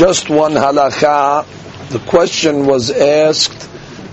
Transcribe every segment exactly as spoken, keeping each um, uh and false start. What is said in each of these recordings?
Just one halakha. The question was asked,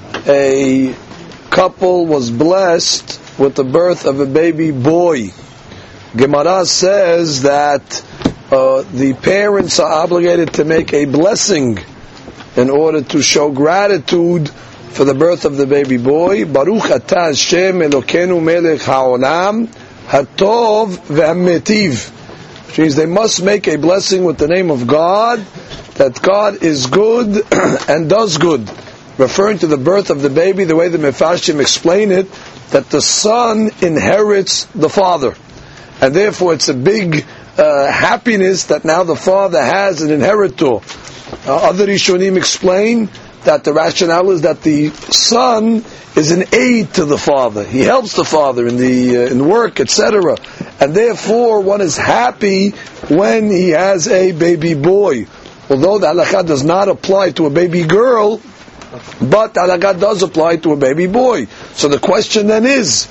a couple was blessed with the birth of a baby boy. Gemara says that uh, the parents are obligated to make a blessing in order to show gratitude for the birth of the baby boy. Baruch atah Hashem Elokeinu melech haolam hatov ve'hametiv. Which means they must make a blessing with the name of God, that God is good and does good. Referring to the birth of the baby, the way the Mefarshim explain it, that the son inherits the father. And therefore it's a big uh, happiness that now the father has an inheritor. Uh, other Rishonim explain that the rationale is that the son is an aid to the father. He helps the father in the uh, in work, et cetera. And therefore one is happy when he has a baby boy. Although the halakha does not apply to a baby girl, but the halakha does apply to a baby boy. So the question then is,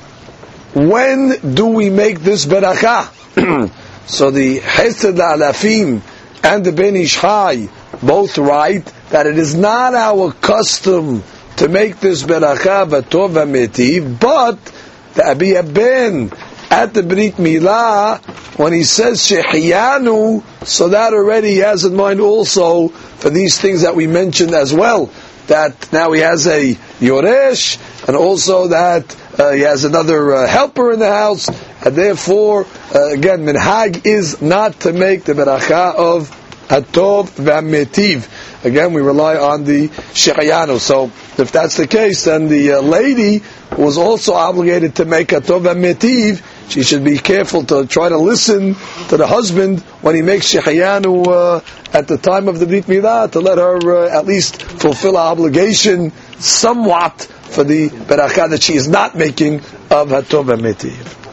when do we make this beracha? So the Hesed Alafim and the Ben Ish Chai both write that it is not our custom to make this beracha v'tov v'metiv, but the Abi Ben at the Brit Milah, when he says Shehiyanu, so that already he has in mind also for these things that we mentioned as well, that now he has a Yoresh, and also that uh, he has another uh, helper in the house, and therefore, uh, again, Minhag is not to make the beracha of Hatov v'Metiv. Again, we rely on the Shehiyanu. So, if that's the case, then the uh, lady who was also obligated to make Hatov v'Metiv, she should be careful to try to listen to the husband when he makes Shehiyanu uh, at the time of the Brit Milah, to let her uh, at least fulfill her obligation somewhat for the beracha that she is not making of Hatov v'Metiv.